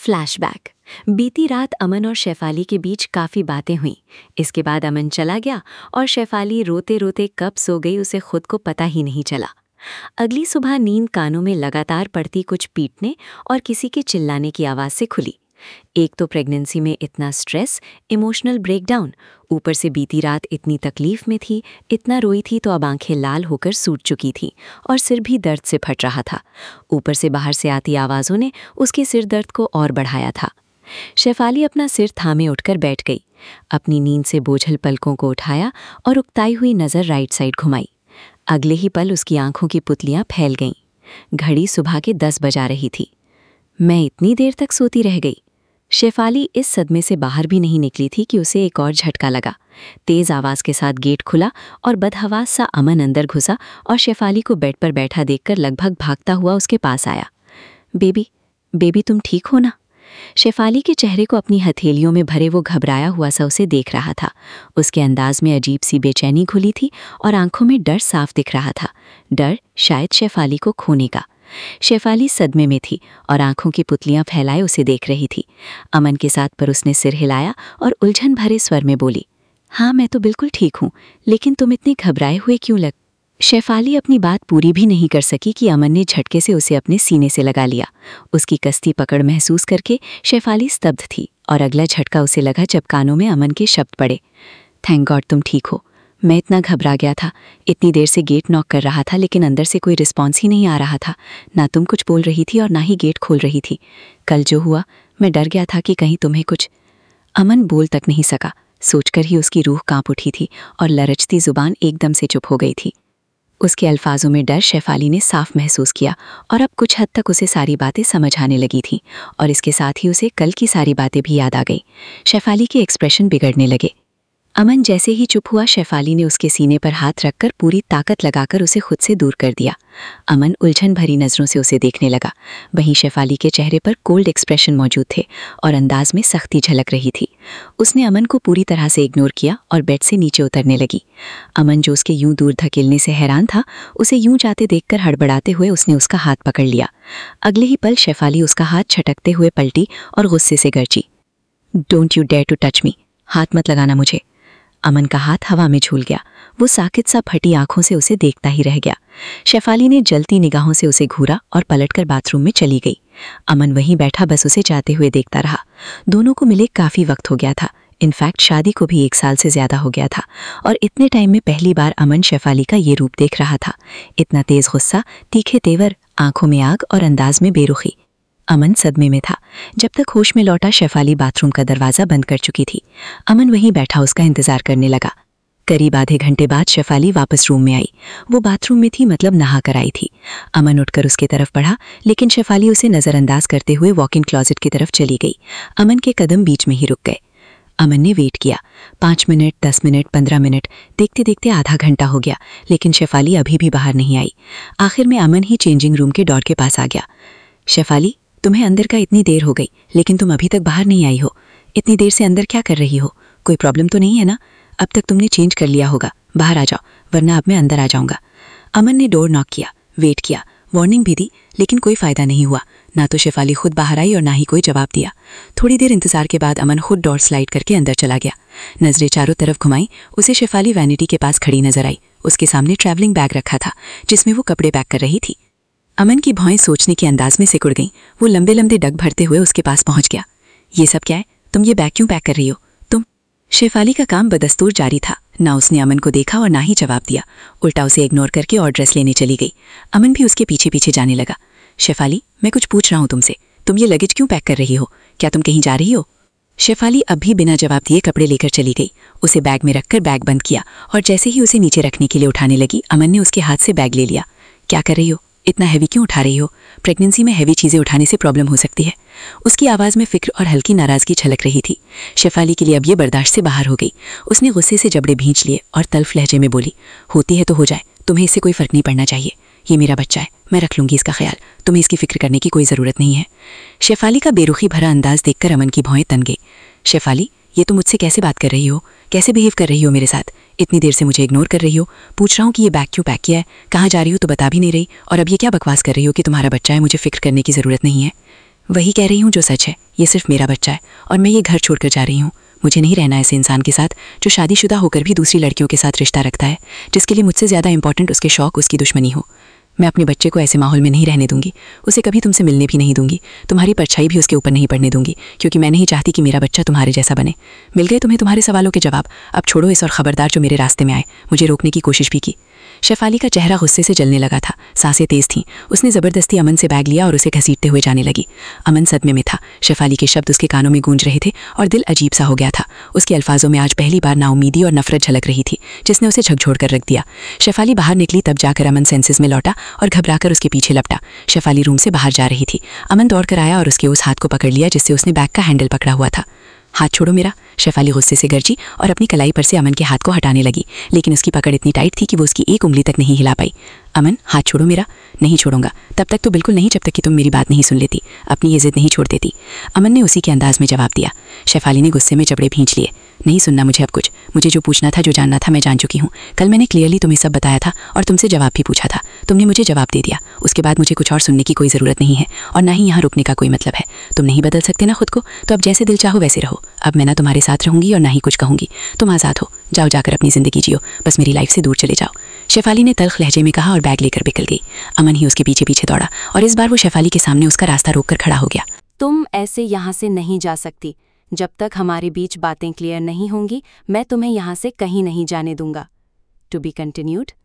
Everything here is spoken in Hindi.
फ्लैशबैक। बीती रात अमन और शेफाली के बीच काफ़ी बातें हुईं। इसके बाद अमन चला गया और शेफाली रोते रोते कब सो गई उसे खुद को पता ही नहीं चला। अगली सुबह नींद कानों में लगातार पड़ती कुछ पीटने और किसी के चिल्लाने की आवाज़ से खुली। एक तो प्रेगनेंसी में इतना स्ट्रेस, इमोशनल ब्रेकडाउन, ऊपर से बीती रात इतनी तकलीफ में थी, इतना रोई थी तो अब आंखें लाल होकर सूज चुकी थी और सिर भी दर्द से फट रहा था। ऊपर से बाहर से आती आवाज़ों ने उसके सिर दर्द को और बढ़ाया था। शेफाली अपना सिर थामे उठकर बैठ गई, अपनी नींद से बोझल पलकों को उठाया और उकताई हुई नज़र राइट साइड घुमाई। अगले ही पल उसकी आंखों की पुतलियां फैल गईं। घड़ी सुबह के 10 बजा रही थी। मैं इतनी देर तक सोती रह गई। शेफाली इस सदमे से बाहर भी नहीं निकली थी कि उसे एक और झटका लगा। तेज आवाज़ के साथ गेट खुला और बदहवास सा अमन अंदर घुसा और शेफाली को बेड पर बैठा देखकर लगभग भागता हुआ उसके पास आया। बेबी, बेबी तुम ठीक हो ना? शेफाली के चेहरे को अपनी हथेलियों में भरे वो घबराया हुआ सा उसे देख रहा था। उसके अंदाज में अजीब सी बेचैनी घुली थी और आंखों में डर साफ दिख रहा था। डर शायद शेफाली को खोने का। शेफाली सदमे में थी और आंखों की पुतलियां फैलाए उसे देख रही थी। अमन के साथ पर उसने सिर हिलाया और उलझन भरे स्वर में बोली, हाँ मैं तो बिल्कुल ठीक हूँ, लेकिन तुम इतने घबराए हुए क्यों लग? शेफाली अपनी बात पूरी भी नहीं कर सकी कि अमन ने झटके से उसे अपने सीने से लगा लिया। उसकी कस्ती पकड़ महसूस करके शेफाली स्तब्ध थी और अगला झटका उसे लगा जब कानों में अमन के शब्द पड़े, थैंक गॉड तुम ठीक हो। मैं इतना घबरा गया था, इतनी देर से गेट नॉक कर रहा था लेकिन अंदर से कोई रिस्पॉन्स ही नहीं आ रहा था। ना तुम कुछ बोल रही थी और ना ही गेट खोल रही थी। कल जो हुआ, मैं डर गया था कि कहीं तुम्हें कुछ। अमन बोल तक नहीं सका। सोचकर ही उसकी रूह कांप उठी थी और लरचती जुबान एकदम से चुप हो गई थी। उसके अल्फाजों में डर शेफाली ने साफ महसूस किया और अब कुछ हद तक उसे सारी बातें समझ आने लगी थीं और इसके साथ ही उसे कल की सारी बातें भी याद आ गई। शेफाली के एक्सप्रेशन बिगड़ने लगे। अमन जैसे ही चुप हुआ, शेफाली ने उसके सीने पर हाथ रखकर पूरी ताकत लगाकर उसे खुद से दूर कर दिया। अमन उलझन भरी नज़रों से उसे देखने लगा। वहीं शेफाली के चेहरे पर कोल्ड एक्सप्रेशन मौजूद थे और अंदाज में सख्ती झलक रही थी। उसने अमन को पूरी तरह से इग्नोर किया और बेड से नीचे उतरने लगी। अमन जो उसके यूं दूर धकेलने से हैरान था, उसे यूं जाते देखकर हड़बड़ाते हुए उसने उसका हाथ पकड़ लिया। अगले ही पल शेफाली उसका हाथ छटकते हुए पलटी और गुस्से से गरजी, don't you dare to touch me, हाथ मत लगाना मुझे। अमन का हाथ हवा में झूल गया। वो साकित सा फटी आंखों से उसे देखता ही रह गया। शेफाली ने जलती निगाहों से उसे घूरा और पलटकर बाथरूम में चली गई। अमन वहीं बैठा बस उसे जाते हुए देखता रहा। दोनों को मिले काफ़ी वक्त हो गया था। इनफैक्ट शादी को भी 1 साल से ज़्यादा हो गया था और इतने टाइम में पहली बार अमन शेफाली का ये रूप देख रहा था। इतना तेज़ गुस्सा, तीखे तेवर, आंखों में आग और अंदाज में बेरुखी। अमन सदमे में था। जब तक होश में लौटा, शेफाली बाथरूम का दरवाज़ा बंद कर चुकी थी। अमन वहीं बैठा उसका इंतज़ार करने लगा। करीब आधे घंटे बाद शेफाली वापस रूम में आई। वो बाथरूम में थी, मतलब नहा कर आई थी। अमन उठकर उसकी तरफ बढ़ा, लेकिन शेफाली उसे नज़रअंदाज करते हुए वॉक इन क्लॉजेट की तरफ चली गई। अमन के कदम बीच में ही रुक गए। अमन ने वेट किया। 5 मिनट, 10 मिनट, 15 मिनट, देखते देखते आधा घंटा हो गया, लेकिन शेफाली अभी भी बाहर नहीं आई। आखिर में अमन ही चेंजिंग रूम के डोर के पास आ गया। शेफाली, तुम्हें अंदर का इतनी देर हो गई, लेकिन तुम अभी तक बाहर नहीं आई हो। इतनी देर से अंदर क्या कर रही हो? कोई प्रॉब्लम तो नहीं है ना? अब तक तुमने चेंज कर लिया होगा। बाहर आ जाओ, वरना अब मैं अंदर आ जाऊंगा। अमन ने डोर नॉक किया, वेट किया, वार्निंग भी दी, लेकिन कोई फ़ायदा नहीं हुआ। ना तो शेफाली खुद बाहर आई और ना ही कोई जवाब दिया। थोड़ी देर इंतजार के बाद अमन खुद डोर स्लाइड करके अंदर चला गया। नजरें चारों तरफ घुमाई, उसे शेफाली वैनिटी के पास खड़ी नजर आई। उसके सामने ट्रैवलिंग बैग रखा था जिसमें वो कपड़े पैक कर रही थी। अमन की भौएं सोचने के अंदाज में सिकुड़ गईं। वो लंबे लंबे डग भरते हुए उसके पास पहुंच गया। ये सब क्या है? तुम ये बैग क्यों पैक कर रही हो? तुम। शेफाली का काम बदस्तूर जारी था। ना उसने अमन को देखा और ना ही जवाब दिया, उल्टा उसे इग्नोर करके और ड्रेस लेने चली गई। अमन भी उसके पीछे पीछे जाने लगा। शेफाली, मैं कुछ पूछ रहा हूँ तुमसे, तुम ये लगेज क्यों पैक कर रही हो? क्या तुम कहीं जा रही हो? शेफाली अब भी बिना जवाब दिए कपड़े लेकर चली गई। उसे बैग में रखकर बैग बंद किया और जैसे ही उसे नीचे रखने के लिए उठाने लगी, अमन ने उसके हाथ से बैग ले लिया। क्या कर रही हो? इतना हैवी क्यों उठा रही हो? प्रेगनेंसी में हैवी चीज़ें उठाने से प्रॉब्लम हो सकती है। उसकी आवाज़ में फिक्र और हल्की नाराज़गी छलक रही थी। शेफाली के लिए अब ये बर्दाश्त से बाहर हो गई। उसने गुस्से से जबड़े भींच लिए और तल्फ लहजे में बोली, होती है तो हो जाए, तुम्हें इससे कोई फ़र्क नहीं पड़ना चाहिए। ये मेरा बच्चा है, मैं रख लूँगी इसका ख्याल, तुम्हें इसकी फिक्र करने की कोई ज़रूरत नहीं है। शेफाली का बेरुखी भरा अंदाज देखकर अमन की भौएं तन गई। शेफाली, ये तुम मुझसे कैसे बात कर रही हो? कैसे बिहेव कर रही हो मेरे साथ? इतनी देर से मुझे इग्नोर कर रही हो। पूछ रहा हूँ कि ये बैग क्यों पैक किया है, कहाँ जा रही हो तो बता भी नहीं रही, और अब ये क्या बकवास कर रही हो कि तुम्हारा बच्चा है, मुझे फिक्र करने की ज़रूरत नहीं है। वही कह रही हूँ जो सच है। ये सिर्फ मेरा बच्चा है और मैं ये घर छोड़कर जा रही हूँ। मुझे नहीं रहना ऐसे इंसान के साथ जो शादीशुदा होकर भी दूसरी लड़कियों के साथ रिश्ता रखता है, जिसके लिए मुझसे ज़्यादा इंपॉर्टेंट उसके शौक, उसकी दुश्मनी हो। मैं अपने बच्चे को ऐसे माहौल में नहीं रहने दूंगी। उसे कभी तुमसे मिलने भी नहीं दूंगी। तुम्हारी परछाई भी उसके ऊपर नहीं पड़ने दूंगी, क्योंकि मैं नहीं चाहती कि मेरा बच्चा तुम्हारे जैसा बने। मिल गए तुम्हें तुम्हारे सवालों के जवाब। अब छोड़ो इस और खबरदार जो मेरे रास्ते में आए। मुझे रोकने की कोशिश भी की। शेफाली का चेहरा गुस्से से जलने लगा था, सांसें तेज थीं। उसने ज़बरदस्ती अमन से बैग लिया और उसे घसीटते हुए जाने लगी। अमन सदमे में था। शेफाली के शब्द उसके कानों में गूंज रहे थे और दिल अजीब सा हो गया था। उसके अल्फाजों में आज पहली बार नाउमीदी और नफरत झलक रही थी, जिसने उसे झकझोर कर रख दिया। शेफाली बाहर निकली तब जाकर अमन सेंसेस में लौटा और घबराकर उसके पीछे लपटा। शेफाली रूम से बाहर जा रही थी। अमन दौड़कर आया और उसके उस हाथ को पकड़ लिया जिससे उसने बैग का हैंडल पकड़ा हुआ था। हाथ छोड़ो मेरा। शेफाली गुस्से से गरजी और अपनी कलाई पर से अमन के हाथ को हटाने लगी, लेकिन उसकी पकड़ इतनी टाइट थी कि वो उसकी एक उंगली तक नहीं हिला पाई। अमन, हाथ छोड़ो मेरा। नहीं छोड़ूंगा। तब तक तो बिल्कुल नहीं, जब तक कि तुम मेरी बात नहीं सुन लेती, अपनी ये जिद नहीं छोड़ देती। अमन ने उसी के अंदाज में जवाब दिया। शेफाली ने गुस्से में जबड़े भींच लिए। नहीं सुनना मुझे अब कुछ। मुझे जो पूछना था, जो जानना था, मैं जान चुकी हूँ। कल मैंने क्लियरली तुम्हें सब बताया था और तुमसे जवाब भी पूछा था। तुमने मुझे जवाब दे दिया। उसके बाद मुझे कुछ और सुनने की कोई ज़रूरत नहीं है और ना ही यहाँ रुकने का कोई मतलब है। तुम नहीं बदल सकते ना खुद को, तो अब जैसे दिल चाहो वैसे रहो। अब मैं ना तुम्हारे साथ रहूंगी और ना ही कुछ कहूंगी। तुम आज़ाद हो। जाओ, जाकर अपनी ज़िंदगी जियो। बस मेरी लाइफ से दूर चले जाओ। शेफाली ने तल्ख लहजे में कहा और बैग लेकर निकल गई। अमन ही उसके पीछे पीछे दौड़ा और इस बार वो शेफाली के सामने उसका रास्ता रोककर खड़ा हो गया। तुम ऐसे यहाँ से नहीं जा सकती। जब तक हमारे बीच बातें क्लियर नहीं होंगी, मैं तुम्हें यहाँ से कहीं नहीं जाने दूंगा। To be continued.